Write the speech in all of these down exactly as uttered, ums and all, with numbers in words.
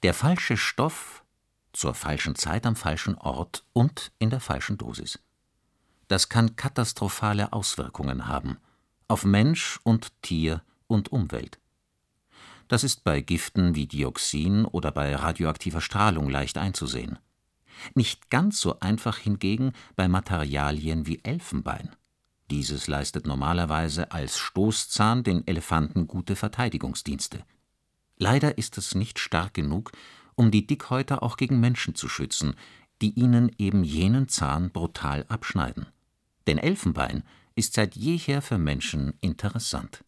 Der falsche Stoff zur falschen Zeit am falschen Ort und in der falschen Dosis. Das kann katastrophale Auswirkungen haben auf Mensch und Tier und Umwelt. Das ist bei Giften wie Dioxin oder bei radioaktiver Strahlung leicht einzusehen. Nicht ganz so einfach hingegen bei Materialien wie Elfenbein. Dieses leistet normalerweise als Stoßzahn den Elefanten gute Verteidigungsdienste. Leider ist es nicht stark genug, um die Dickhäuter auch gegen Menschen zu schützen, die ihnen eben jenen Zahn brutal abschneiden. Denn Elfenbein ist seit jeher für Menschen interessant.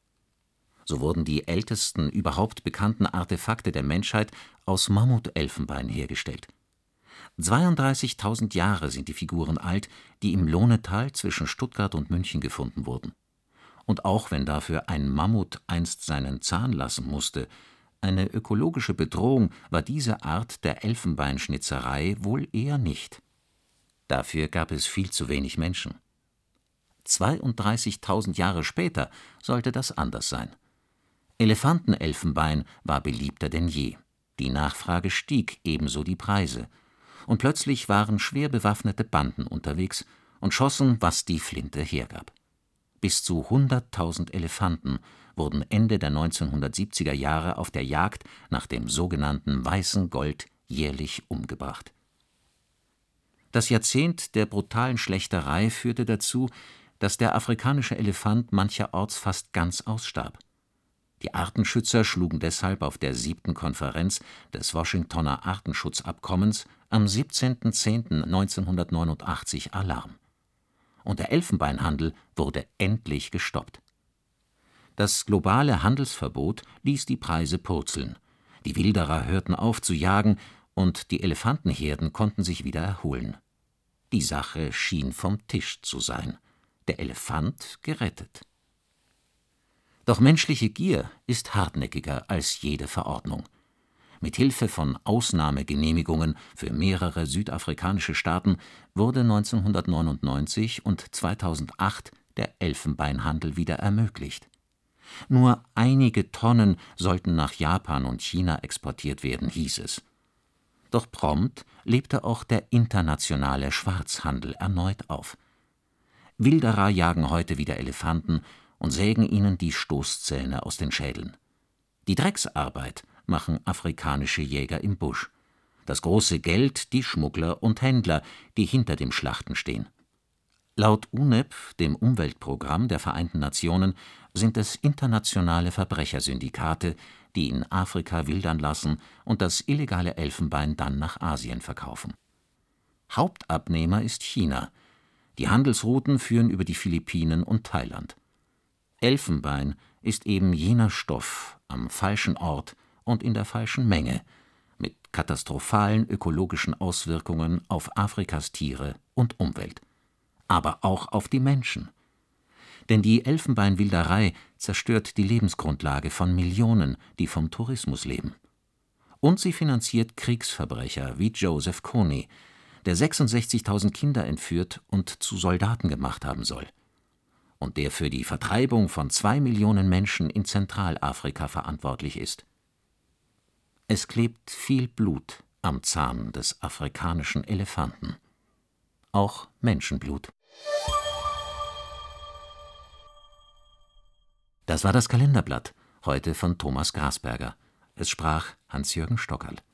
So wurden die ältesten überhaupt bekannten Artefakte der Menschheit aus Mammutelfenbein hergestellt. zweiunddreißigtausend Jahre sind die Figuren alt, die im Lohnetal zwischen Stuttgart und München gefunden wurden. Und auch wenn dafür ein Mammut einst seinen Zahn lassen musste, eine ökologische Bedrohung war diese Art der Elfenbeinschnitzerei wohl eher nicht. Dafür gab es viel zu wenig Menschen. zweiunddreißigtausend Jahre später sollte das anders sein. Elefantenelfenbein war beliebter denn je. Die Nachfrage stieg, ebenso die Preise. Und plötzlich waren schwer bewaffnete Banden unterwegs und schossen, was die Flinte hergab. Bis zu hunderttausend Elefanten wurden Ende der neunzehnhundertsiebziger Jahre auf der Jagd nach dem sogenannten weißen Gold jährlich umgebracht. Das Jahrzehnt der brutalen Schlächterei führte dazu, dass der afrikanische Elefant mancherorts fast ganz ausstarb. Die Artenschützer schlugen deshalb auf der siebten Konferenz des Washingtoner Artenschutzabkommens am siebzehnten zehnten neunzehnhundertneunundachtzig Alarm. Und der Elfenbeinhandel wurde endlich gestoppt. Das globale Handelsverbot ließ die Preise purzeln. Die Wilderer hörten auf zu jagen und die Elefantenherden konnten sich wieder erholen. Die Sache schien vom Tisch zu sein. Der Elefant gerettet. Doch menschliche Gier ist hartnäckiger als jede Verordnung. Mit Hilfe von Ausnahmegenehmigungen für mehrere südafrikanische Staaten wurde neunzehnhundertneunundneunzig und zweitausendacht der Elfenbeinhandel wieder ermöglicht. Nur einige Tonnen sollten nach Japan und China exportiert werden, hieß es. Doch prompt lebte auch der internationale Schwarzhandel erneut auf. Wilderer jagen heute wieder Elefanten und sägen ihnen die Stoßzähne aus den Schädeln. Die Drecksarbeit machen afrikanische Jäger im Busch. Das große Geld die Schmuggler und Händler, die hinter dem Schlachten stehen. Laut U N E P, dem Umweltprogramm der Vereinten Nationen, sind es internationale Verbrechersyndikate, die in Afrika wildern lassen und das illegale Elfenbein dann nach Asien verkaufen. Hauptabnehmer ist China. Die Handelsrouten führen über die Philippinen und Thailand. Elfenbein ist eben jener Stoff am falschen Ort und in der falschen Menge, mit katastrophalen ökologischen Auswirkungen auf Afrikas Tiere und Umwelt. Aber auch auf die Menschen. Denn die Elfenbeinwilderei zerstört die Lebensgrundlage von Millionen, die vom Tourismus leben. Und sie finanziert Kriegsverbrecher wie Joseph Kony, der sechsundsechzigtausend Kinder entführt und zu Soldaten gemacht haben soll. Und der für die Vertreibung von zwei Millionen Menschen in Zentralafrika verantwortlich ist. Es klebt viel Blut am Zahn des afrikanischen Elefanten. Auch Menschenblut. Das war das Kalenderblatt, heute von Thomas Grasberger. Es sprach Hans-Jürgen Stockerl.